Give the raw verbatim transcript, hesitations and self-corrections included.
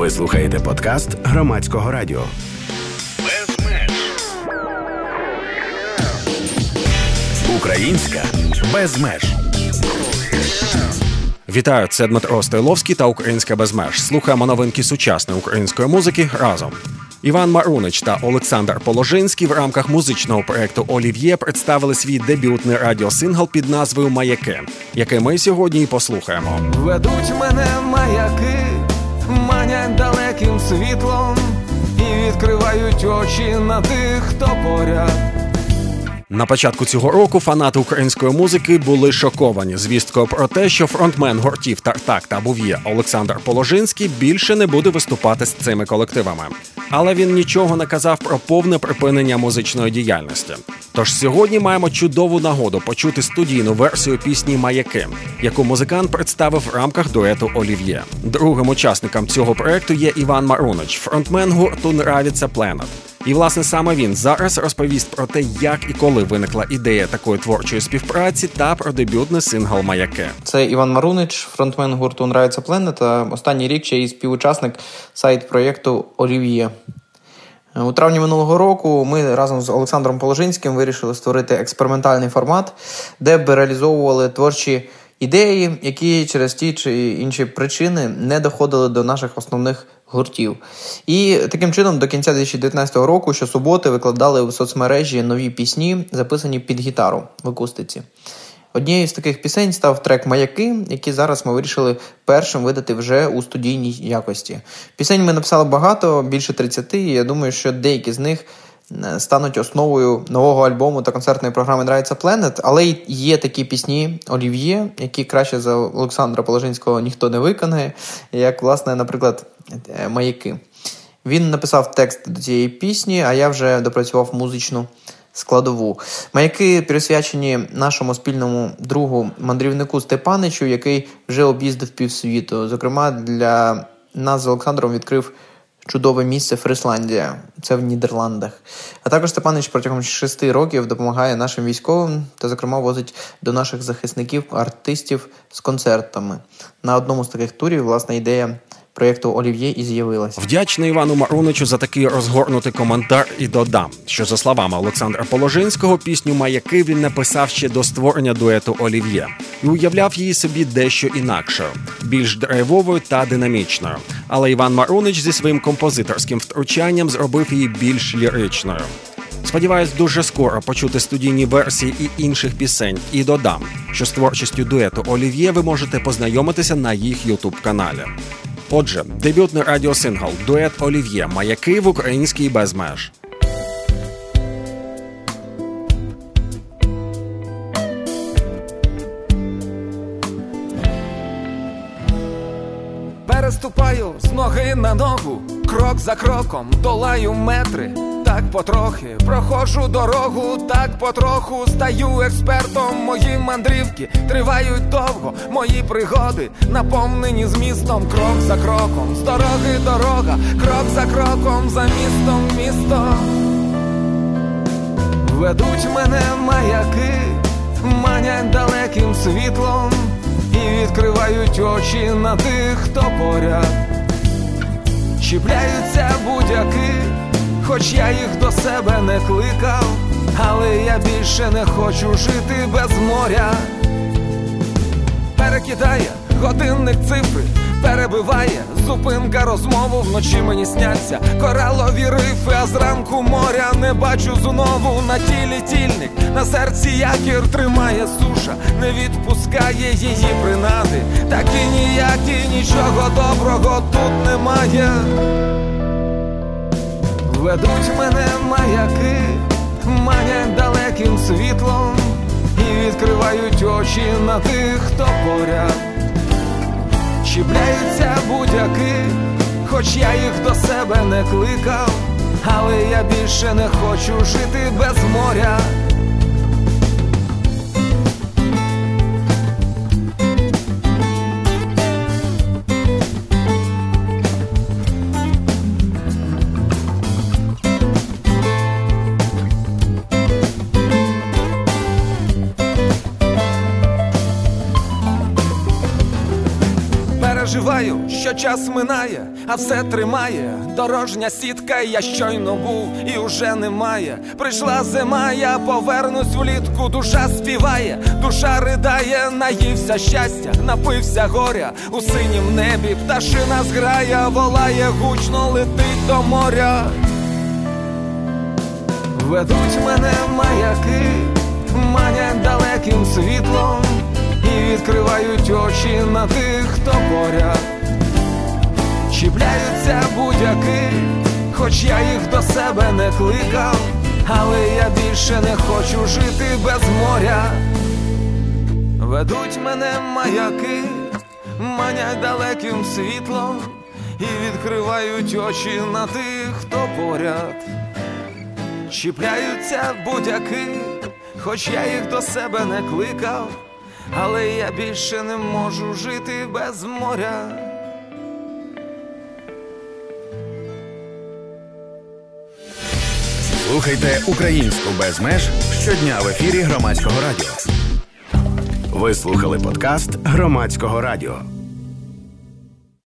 Ви слухаєте подкаст Громадського радіо. Без меж. Українська без меж. Вітаю, це Дмитро Стойловський та Українська без меж. Слухаємо новинки сучасної української музики разом. Іван Марунич та Олександр Положинський в рамках музичного проєкту «Олів'є» представили свій дебютний радіосингл під назвою «Маяки», який ми сьогодні і послухаємо. Ведуть мене маяки, манять далеким світлом і відкривають очі на тих, хто поряд. На початку цього року фанати української музики були шоковані звісткою про те, що фронтмен гуртів «Тартак» та «Був'є» Олександр Положинський більше не буде виступати з цими колективами. Але він нічого не казав про повне припинення музичної діяльності. Тож сьогодні маємо чудову нагоду почути студійну версію пісні «Маяки», яку музикант представив в рамках дуету «Олів'є». Другим учасником цього проєкту є Іван Марунич, фронтмен гурту «Нравиться Planet». І, власне, саме він зараз розповість про те, як і коли виникла ідея такої творчої співпраці та про дебютний сингл «Маяки». Це Іван Марунич, фронтмен гурту «Нравиться Planet», а останній рік ще і співучасник сайт-проєкту «Олів'є». У травні минулого року ми разом з Олександром Положинським вирішили створити експериментальний формат, де б реалізовували творчі ідеї, які через ті чи інші причини не доходили до наших основних гуртів. І таким чином до кінця дві тисячі дев'ятнадцятого року щосуботи викладали в соцмережі нові пісні, записані під гітару в акустиці. Однією з таких пісень став трек «Маяки», який зараз ми вирішили першим видати вже у студійній якості. Пісень ми написали багато, більше тридцяти, і я думаю, що деякі з них стануть основою нового альбому та концертної програми «Нравиться Planet», але й є такі пісні «Олів'є», які краще за Олександра Положинського ніхто не виконає, як, власне, наприклад, «Маяки». Він написав текст до цієї пісні, а я вже допрацював музичну складову. «Маяки» присвячені нашому спільному другу мандрівнику Степаничу, який вже об'їздив півсвіту. Зокрема, для нас з Олександром відкрив чудове місце Фрисландія. Це в Нідерландах. А також Степанич протягом шести років допомагає нашим військовим та, зокрема, возить до наших захисників артистів з концертами. На одному з таких турів, власне, ідея проєкту «Олів'є» і з'явилася. Вдячний Івану Маруничу за такий розгорнутий коментар і додам, що, за словами Олександра Положинського, пісню «Маяки» він написав ще до створення дуету «Олів'є» і уявляв її собі дещо інакшою, більш драйвовою та динамічною. Але Іван Марунич зі своїм композиторським втручанням зробив її більш ліричною. Сподіваюсь, дуже скоро почути студійні версії і інших пісень. І додам, що з творчістю дуету «Олів'є» ви можете познайомитися на їх ютуб-каналі. Отже, дебютний радіосингл «Дует Олів'є. Маяки» в українській без меж. Переступаю з ноги на ногу, крок за кроком долаю метри. Так потрохи проходжу дорогу, так потроху стаю експертом. Мої мандрівки тривають довго, мої пригоди наповнені змістом. Крок за кроком, з дороги дорога, крок за кроком, за містом місто. Ведуть мене маяки, манять далеким світлом і відкривають очі на тих, хто поряд. Чіпляються будь-які, хоч я їх до себе не кликав, але я більше не хочу жити без моря. Перекидає годинник цифри, перебиває зупинка розмову. Вночі мені сняться коралові рифи, а зранку моря не бачу знову. На тілі тільник, на серці якір тримає суша, не відпускає її принади. Так і ніякі, нічого доброго тут немає. Ведуть мене маяки, манять далеким світлом і відкривають очі на тих, хто поряд. Чіпляються будь-які, хоч я їх до себе не кликав, але я більше не хочу жити без моря. відчуваю, що час минає, а все тримає дорожня сітка. Я щойно був і уже немає. Прийшла зима, я повернусь влітку. Душа співає, душа ридає. Наївся щастя, напився горя. У синім небі пташина зграя, волає гучно, летить до моря. Ведуть мене маяки, манять далеким світлом і відкривають очі на тих, хто поряд. Чіпляються будь-які, хоч я їх до себе не кликав, але я більше не хочу жити без моря. Ведуть мене маяки, манять далеким світлом і відкривають очі на тих, хто поряд. Чіпляються будь-які, хоч я їх до себе не кликав, але я більше не можу жити без моря. Слухайте українську без меж щодня в ефірі Громадського радіо. Ви слухали подкаст Громадського радіо.